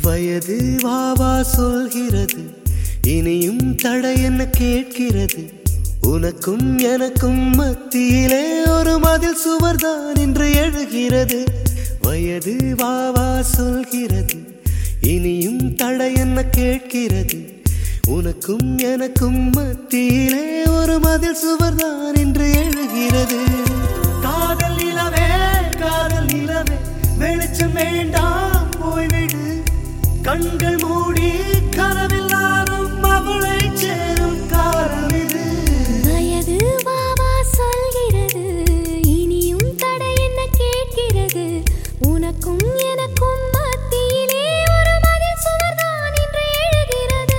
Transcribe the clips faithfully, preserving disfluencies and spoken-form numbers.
வயது வாவா சொல்கிறது, இனியும் தடை என்ன கேட்கிறது. உனக்கும் எனக்கும் மத்தியிலே ஒரு மதில் சுவர்தான் இன்று எழுகிறது. வயது வாவா சொல்கிறது, இனியும் தடை என்ன கேட்கிறது. உனக்கும் எனக்கும் மத்தியிலே ஒரு மதில் சுவர்தான் இன்று எழுகிறது. காதல் நிலவே காதல் நிலவே வெளிச்சம் வேண்டாம் போய்விடு. கண்கள் மூடி கனவெல்லாரும் அவளை சேரும் காலம் இது. வயது வாவா சொல்கிறது, இனியும் தடை என்ன கேட்கிறது. உனக்கும் எனக்கும் மத்தியிலே ஒரு மதில் சுவர்தான் இன்று எழுகிறது.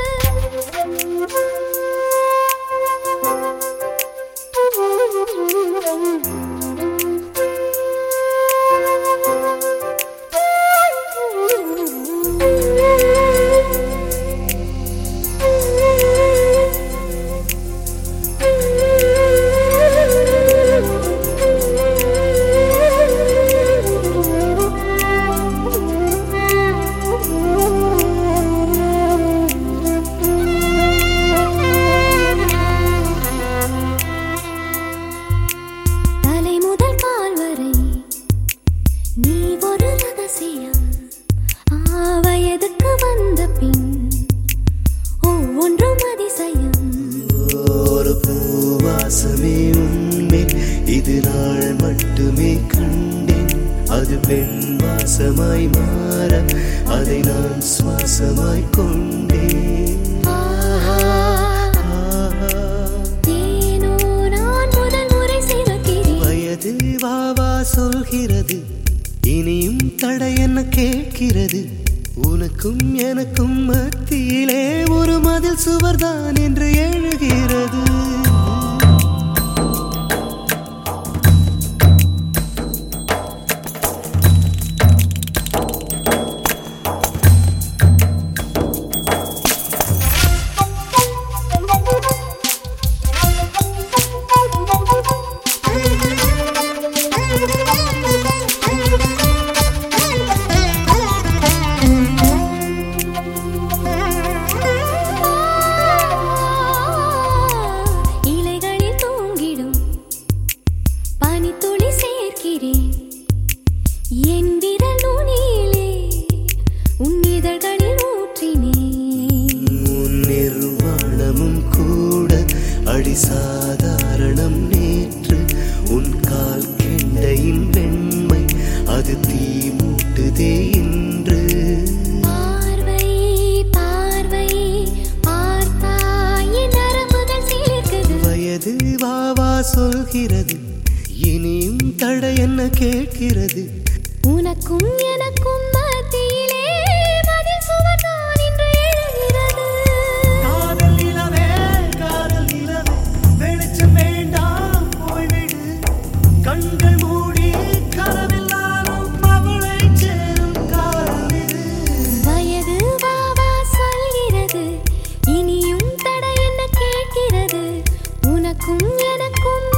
வயதுக்கு வந்த பின் ஒவ்வொன்றும் அதிசயம். ஒரு பூவாசமே உன்மேல் இது நாள் மட்டுமே கண்டேன். அது பெண் வாசமாய் மாற அதை நான் சுவாசமாய் கொண்டேன். ஏனோ நான் முதல் முறை சிவக்கிறேன். வயது வாவா சொல்கிறது, இனியும் தடை என்ன கேட்கிறது. உனக்கும் எனக்கும் மத்தியிலே ஒரு மதில் சுவர்தான் என்று எழுகிறது. என் விரல் நுனியிலே உன் இதழ்களில் ஊற்றினேன். உன் நிர்வாணமும் கூட அடி சாதாரணம். நேற்று உன் கால் கெண்டையின் வெண்மை அது தீ மூட்டுதே இன்று. பார்வை பார்வை பார்த்தாய் என் நரம்புகள் சிலிர்க்குது. வயது வாவா சொல்கிறது, இனியும் தடை என்ன கேட்கிறது. உனக்கும் எனக்கும் மத்தியிலே மதில் சுவர்தான் இன்று எழுகிறது. காதல் நிலவே காதல் நிலவே வெளிச்சம் வேண்டாம் போய்விடு. கண்கள் மூடி கனவெல்லாரும் அவளை சேரும் காலம் இது. வயது வாவா சொல்கிறது, இனியும் தடை என்ன கேட்கிறது. உனக்கும் எனக்கும்